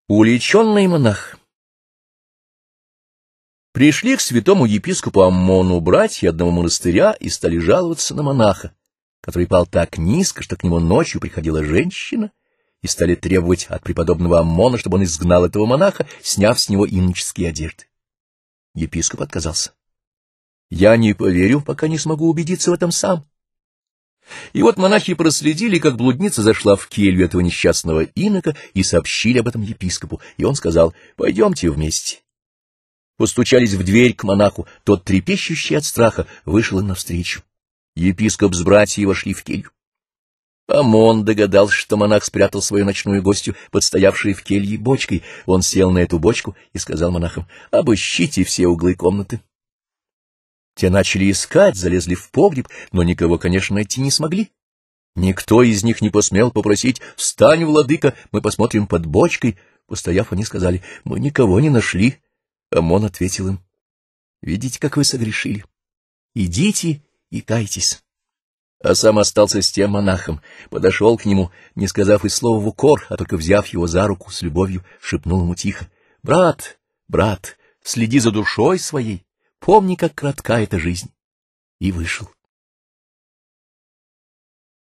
Уличенный монах. Пришли к святому епископу Аммону братья одного монастыря и стали жаловаться на монаха, который пал так низко, что к нему ночью приходила женщина, и стали требовать от преподобного Аммона, чтобы он изгнал этого монаха, сняв с него иноческие одежды. Епископ отказался. «Я не поверю, пока не смогу убедиться в этом сам». И вот монахи проследили, как блудница зашла в келью этого несчастного инока и сообщили об этом епископу, и он сказал: «Пойдемте вместе». Постучались в дверь к монаху, тот, трепещущий от страха, вышел им навстречу. Епископ с братьями вошли в келью. Аммон догадался, что монах спрятал свою ночную гостью под стоявшей в келье бочкой. Он сел на эту бочку и сказал монахам: «Обыщите все углы комнаты». Те начали искать, залезли в погреб, но никого, конечно, найти не смогли. Никто из них не посмел попросить: «Встань, владыка, мы посмотрим под бочкой». Постояв, они сказали: «Мы никого не нашли». Аммон ответил им: «Видите, как вы согрешили? Идите и кайтесь». А сам остался с тем монахом, подошел к нему, не сказав и слова в укор, а только взяв его за руку с любовью, шепнул ему тихо: «Брат, брат, следи за душой своей, помни, как кратка эта жизнь». И вышел.